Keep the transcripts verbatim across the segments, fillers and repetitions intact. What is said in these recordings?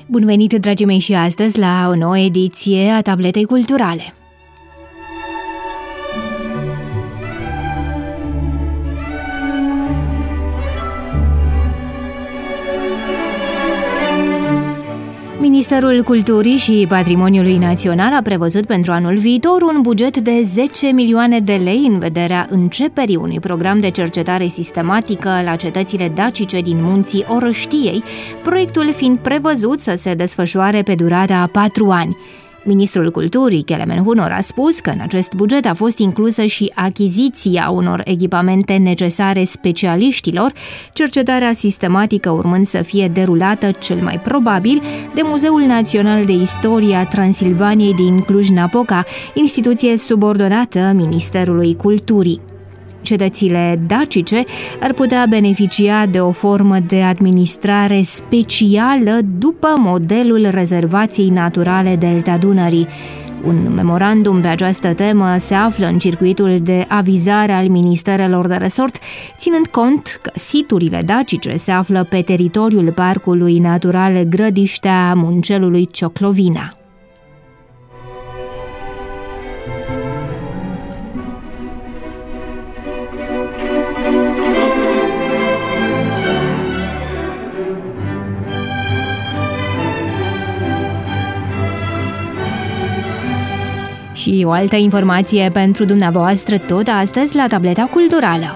Bun venit, dragii mei, și astăzi la o nouă ediție a Tabletei Culturale. Ministerul Culturii și Patrimoniului Național a prevăzut pentru anul viitor un buget de zece milioane de lei în vederea începerii unui program de cercetare sistematică la cetățile dacice din munții Orăștiei, proiectul fiind prevăzut să se desfășoare pe durata a patru ani. Ministrul Culturii, Kelemen Hunor, a spus că în acest buget a fost inclusă și achiziția unor echipamente necesare specialiștilor, cercetarea sistematică urmând să fie derulată cel mai probabil de Muzeul Național de Istorie a Transilvaniei din Cluj-Napoca, instituție subordonată Ministerului Culturii. Cetățile dacice ar putea beneficia de o formă de administrare specială după modelul rezervației naturale Delta Dunării. Un memorandum pe această temă se află în circuitul de avizare al ministerelor de resort, ținând cont că siturile dacice se află pe teritoriul Parcului Natural Grădiștea Muncelului Cioclovina. Și o altă informație pentru dumneavoastră tot astăzi la Tableta Culturală.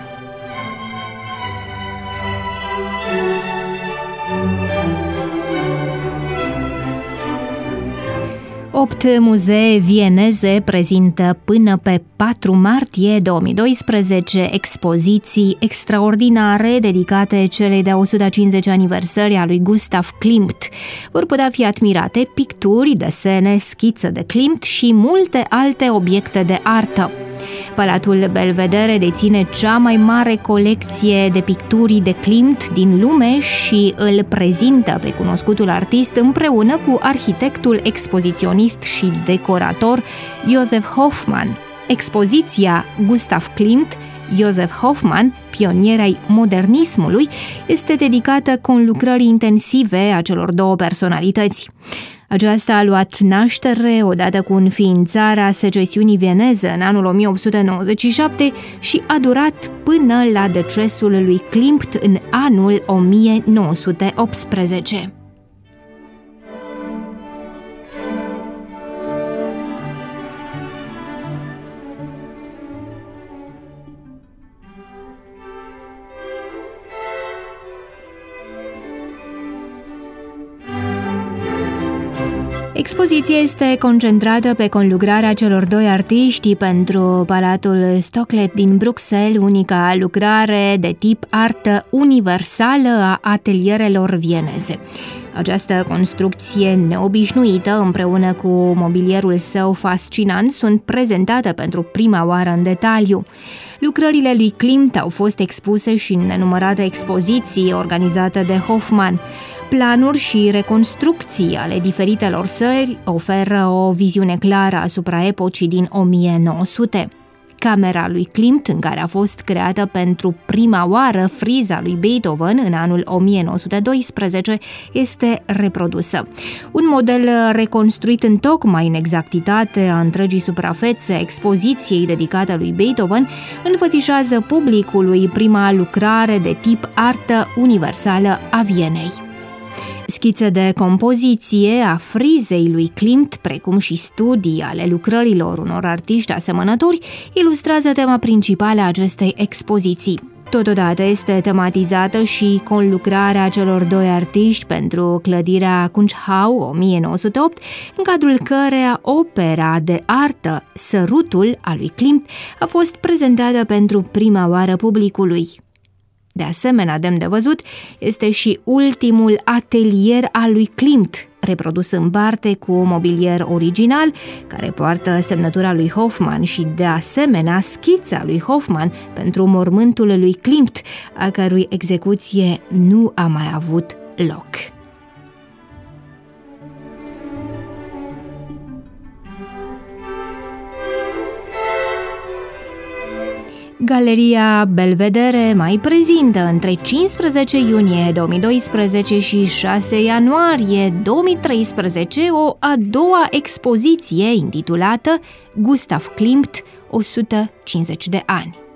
Opt muzee vieneze prezintă până pe patru martie două mii doisprezece expoziții extraordinare dedicate celei de-a o sută cincizeci aniversări a lui Gustav Klimt. Vor putea fi admirate picturi, desene, schițe de Klimt și multe alte obiecte de artă. Palatul Belvedere deține cea mai mare colecție de picturi de Klimt din lume și îl prezintă pe cunoscutul artist împreună cu arhitectul, expoziționist și decorator Josef Hoffmann. Expoziția Gustav Klimt, Josef Hoffmann, pionier ai modernismului, este dedicată conlucrării intensive a celor două personalități. Aceasta a luat naștere odată cu înființarea secesiunii vieneze în anul o mie opt sute nouăzeci și șapte și a durat până la decesul lui Klimt în anul o mie nouă sute optsprezece. Expoziția este concentrată pe conlucrarea celor doi artiști pentru Palatul Stocklet din Bruxelles, unica lucrare de tip artă universală a atelierelor vieneze. Această construcție neobișnuită, împreună cu mobilierul său fascinant, sunt prezentate pentru prima oară în detaliu. Lucrările lui Klimt au fost expuse și în nenumărate expoziții organizate de Hoffmann. Planuri și reconstrucții ale diferitelor săli oferă o viziune clară asupra epocii din o mie nouă sute. Camera lui Klimt, în care a fost creată pentru prima oară friza lui Beethoven în anul o mie nouă sute doisprezece, este reprodusă. Un model reconstruit în tocmai în exactitate a întregii suprafețe a expoziției dedicată lui Beethoven înfățișează publicului prima lucrare de tip artă universală a Vienei. Schițe de compoziție a frizei lui Klimt, precum și studii ale lucrărilor unor artiști asemănători, ilustrează tema principală a acestei expoziții. Totodată este tematizată și conlucrarea celor doi artiști pentru clădirea Kunsthaus o mie nouă sute opt, în cadrul căreia opera de artă Sărutul a lui Klimt a fost prezentată pentru prima oară publicului. De asemenea, demn de văzut este și ultimul atelier al lui Klimt, reprodus în parte cu mobilier original, care poartă semnătura lui Hoffmann și, de asemenea, schița lui Hoffmann pentru mormântul lui Klimt, a cărui execuție nu a mai avut loc. Galeria Belvedere mai prezintă între cincisprezece iunie două mii doisprezece și șase ianuarie două mii treisprezece o a doua expoziție intitulată Gustav Klimt, o sută cincizeci de ani.